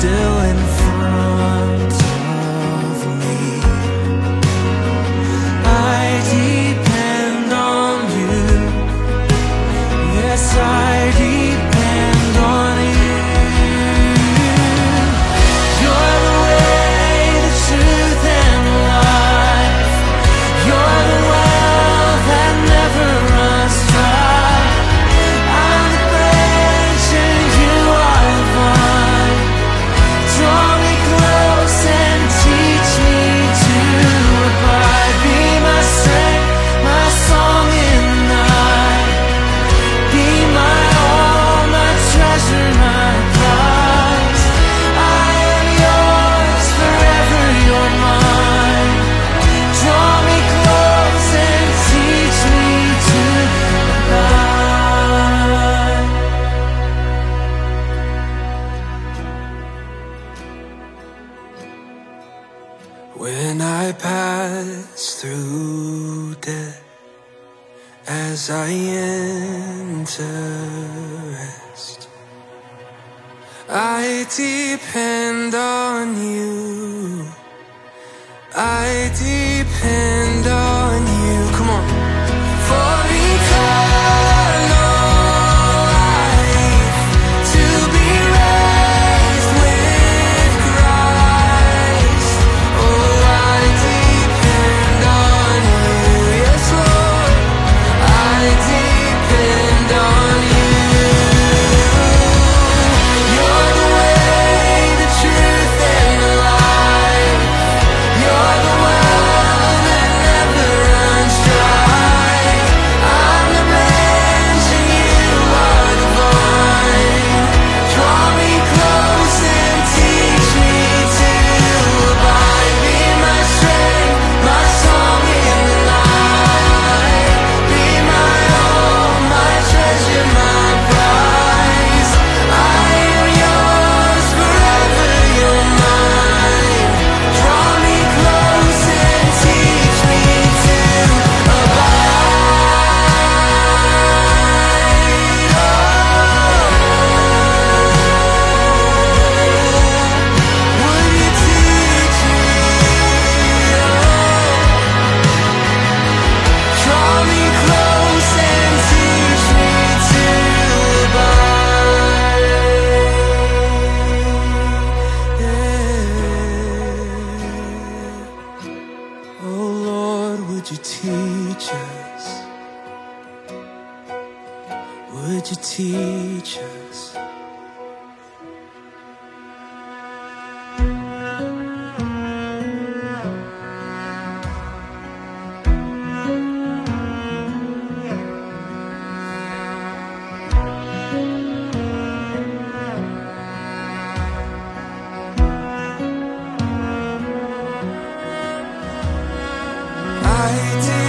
still in front of me. I depend on you. Yes, I depend on you. You're the way, the truth, and life. You're the well that never runs dry. I'm the branch and you are the vine. Draw me close and teach me to abide. Be my strength, my song in the night. Be my all, my treasure, my prize. I am yours, forever you're mine. Draw me close and teach me to abide. When I pass through death, as I enter rest, I depend on you. I depend on you. Come on. For eternal life, to be raised with Christ. Oh, I depend on you. Yes, Lord. I depend on you. You're the way, the truth, and the life. You're the well that never runs dry. I'm the branch and you are the vine. Draw me close and teach me to abide. Be my strength, my song in the night. Be my all, my treasure, my prize. I am yours, forever you're mine. Draw me close and teach me to abide. Would you teach me? Draw me close and teach me to abide. Yeah. Oh Lord, would you teach us? Would you teach us? I did.